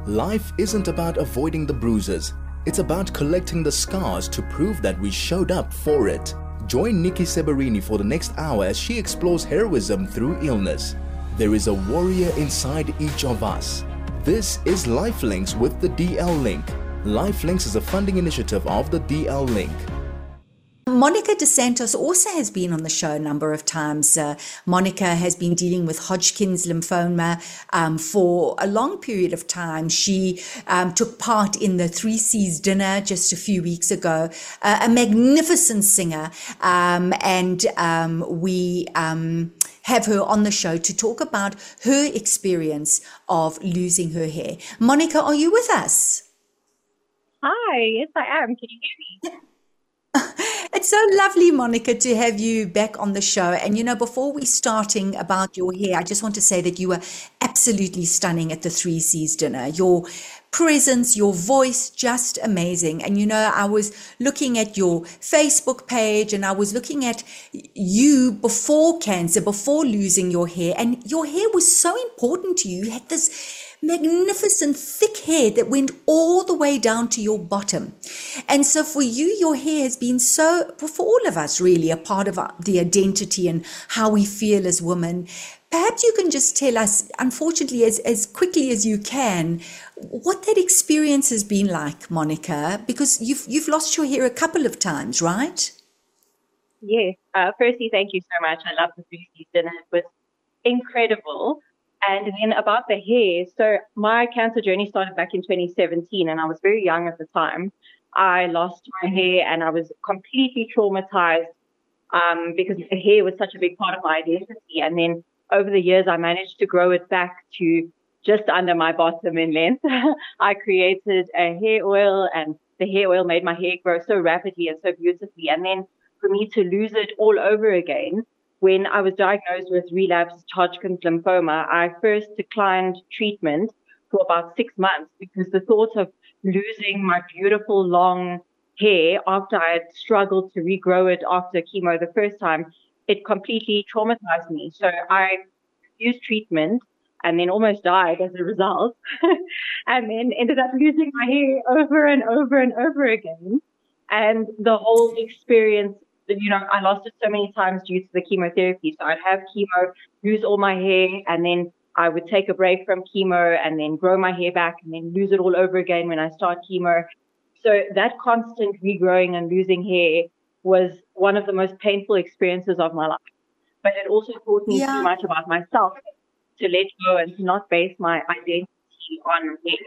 Life isn't about avoiding the bruises. It's about collecting the scars to prove that we showed up for it. Join Nikki Seberini for the next hour as she explores heroism through illness. There is a warrior inside each of us. This is Lifelinks with the DL Link. Lifelinks is a funding initiative of the DL Link. Monica DeSantos also has been on the show a number of times. Monica has been dealing with Hodgkin's lymphoma for a long period of time. She took part in the 3C's dinner just a few weeks ago. A magnificent singer, and we have her on the show to talk about her experience of losing her hair. Monica, are you with us? Hi, yes I am. Can you hear me? It's so lovely, Monica, to have you back on the show. And, you know, before we starting about your hair, I just want to say that you were absolutely stunning at the 3C's dinner. Your presence, your voice, just amazing. And, you know, I was looking at your Facebook page and I was looking at you before cancer, before losing your hair. And your hair was so important to you. You had this magnificent thick hair that went all the way down to your bottom. And so for you, your hair has been so, for all of us really, a part of the identity and how we feel as women. Perhaps you can just tell us, unfortunately, as quickly as you can, what that experience has been like, Monica, because you've lost your hair a couple of times, right? Yes. Firstly, thank you so much. I love the 3C's dinner. It was incredible. And then about the hair, so my cancer journey started back in 2017 and I was very young at the time. I lost my hair and I was completely traumatized because the hair was such a big part of my identity. And then over the years, I managed to grow it back to just under my bottom in length. I created a hair oil and the hair oil made my hair grow so rapidly and so beautifully. And then for me to lose it all over again, when I was diagnosed with relapsed Hodgkin's lymphoma, I first declined treatment for about 6 months because the thought of losing my beautiful long hair after I had struggled to regrow it after chemo the first time, it completely traumatized me. So I refused treatment and then almost died as a result, and then ended up losing my hair over and over and over again. And the whole experience, you know, I lost it so many times due to the chemotherapy. So I'd have chemo, lose all my hair, and then I would take a break from chemo and then grow my hair back and then lose it all over again when I start chemo. So that constant regrowing and losing hair was one of the most painful experiences of my life. But it also taught me too much about myself to let go and to not base my identity on hair.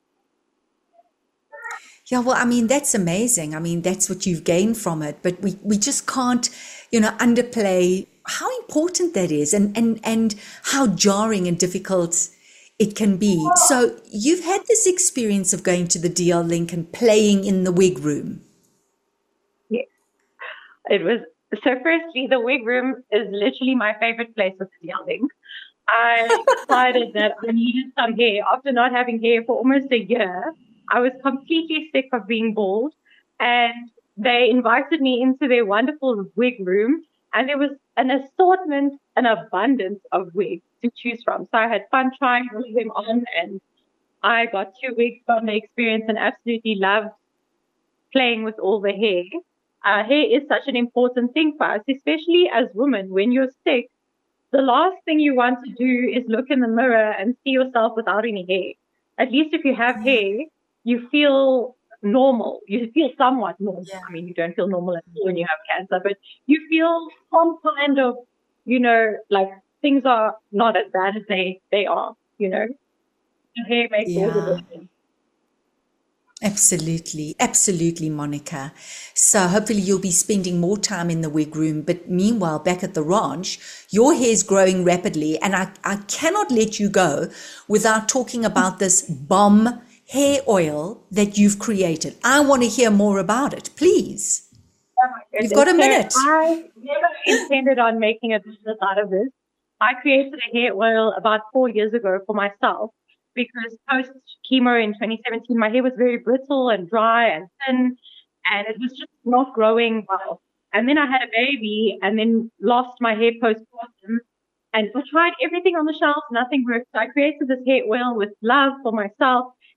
Yeah, well, I mean, that's amazing. I mean, that's what you've gained from it. But we just can't, you know, underplay how important that is and how jarring and difficult it can be. So you've had this experience of going to the DL Link and playing in the wig room. Yes. It was, so firstly, the wig room is literally my favorite place with the DL Link. I decided that I needed some hair after not having hair for almost a year. I was completely sick of being bald, and they invited me into their wonderful wig room, and there was an assortment, an abundance of wigs to choose from. So I had fun trying all of them on, and I got 2 wigs from the experience and absolutely loved playing with all the hair. Hair is such an important thing for us, especially as women. When you're sick, the last thing you want to do is look in the mirror and see yourself without any hair. At least if you have hair, you feel normal. You feel somewhat normal. Yeah. I mean, you don't feel normal at all when you have cancer, but you feel some kind of, you know, like things are not as bad as they are, you know. Your hair makes all the difference. Absolutely. Absolutely, Monica. So hopefully you'll be spending more time in the wig room. But meanwhile, back at the ranch, your hair is growing rapidly. And I cannot let you go without talking about this bomb hair oil that you've created. I want to hear more about it, please. You've got a minute. So I never intended on making a business out of this. I created a hair oil about 4 years ago for myself because post chemo in 2017, my hair was very brittle and dry and thin, and it was just not growing well. And then I had a baby and then lost my hair postpartum. And I tried everything on the shelf, nothing worked. So I created this hair oil with love for myself.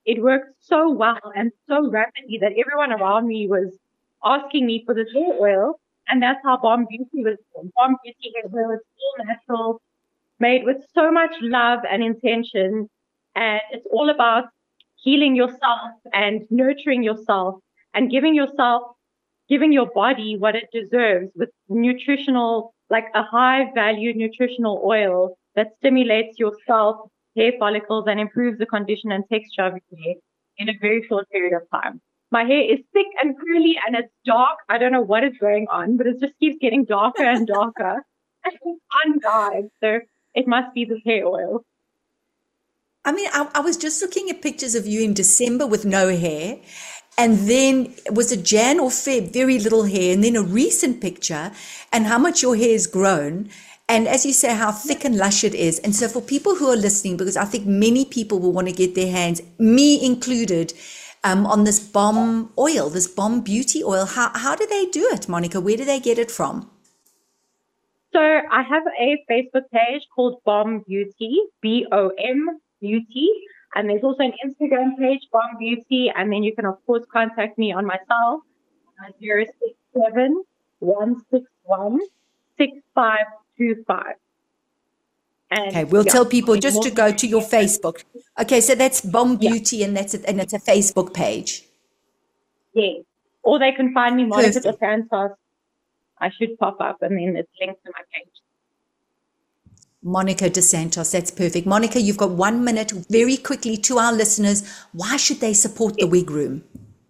it worked so well and so rapidly that everyone around me was asking me for this hair oil. And that's how Bomb Beauty was born. Bomb Beauty hair oil is all natural, made with so much love and intention. And it's all about healing yourself and nurturing yourself and giving your body what it deserves with nutritional, like a high value nutritional oil that stimulates your scalp, hair follicles, and improves the condition and texture of your hair in a very short period of time. My hair is thick and curly and it's dark. I don't know what is going on, but it just keeps getting darker and darker. And it's undyed. So it must be the hair oil. I mean, I was just looking at pictures of you in December with no hair. And then was it Jan or Feb, very little hair. And then a recent picture and how much your hair has grown. And as you say, how thick and lush it is. And so for people who are listening, because I think many people will want to get their hands, me included, on this Bomb oil, this Bomb Beauty oil. How do they do it, Monica? Where do they get it from? So I have a Facebook page called Bomb Beauty, BOM Beauty. And there's also an Instagram page, Bomb Beauty. And then you can, of course, contact me on my cell, 067 161 6525. Okay, we'll tell people just to go to your Facebook. Okay, so that's Bomb Beauty, and that's it, and it's a Facebook page. Yes, or they can find me Monica DeSantos. I should pop up, and then it's linked to my page. Monica DeSantos, that's perfect. Monica, you've got 1 minute, very quickly, to our listeners. Why should they support the Wig Room?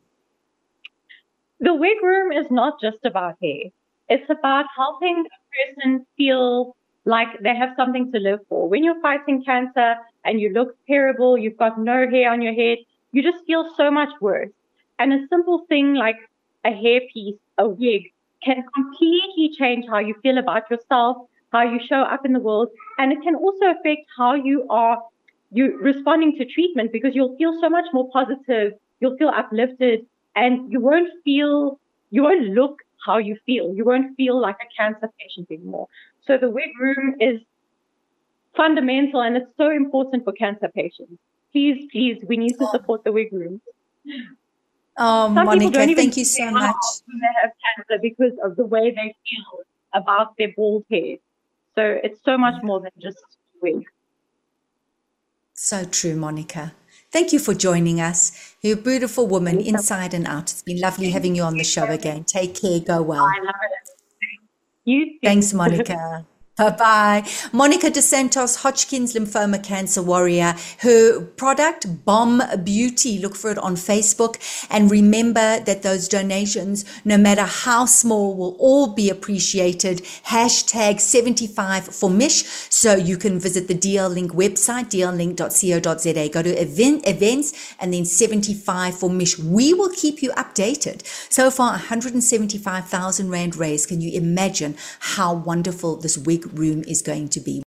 The Wig Room is not just about hair. It's about helping a person feel like they have something to live for. When you're fighting cancer and you look terrible, you've got no hair on your head, you just feel so much worse. And a simple thing like a hairpiece, a wig, can completely change how you feel about yourself, how you show up in the world. And it can also affect how you responding to treatment, because you'll feel so much more positive, you'll feel uplifted, and you won't look how you feel. You won't feel like a cancer patient anymore. So the Wig Room is fundamental, and it's so important for cancer patients. Please, we need to support the Wig Room. Oh, Some Monica, thank you so much. When they have cancer because of the way they feel about their bald head. So it's so much more than just wig. So true, Monica. Thank you for joining us. You're a beautiful woman, inside and out. It's been lovely having you on the show again. Take care. Go well. I love it. You too. Thanks, Monica. Bye-bye. Monica DeSantos, Hodgkin's lymphoma cancer warrior. Her product, Bomb Beauty. Look for it on Facebook. And remember that those donations, no matter how small, will all be appreciated. Hashtag 75 for Mish. So you can visit the DL Link website, dllink.co.za. Go to events and then 75 for Mish. We will keep you updated. So far, 175,000 Rand raised. Can you imagine how wonderful this Wig Room is going to be?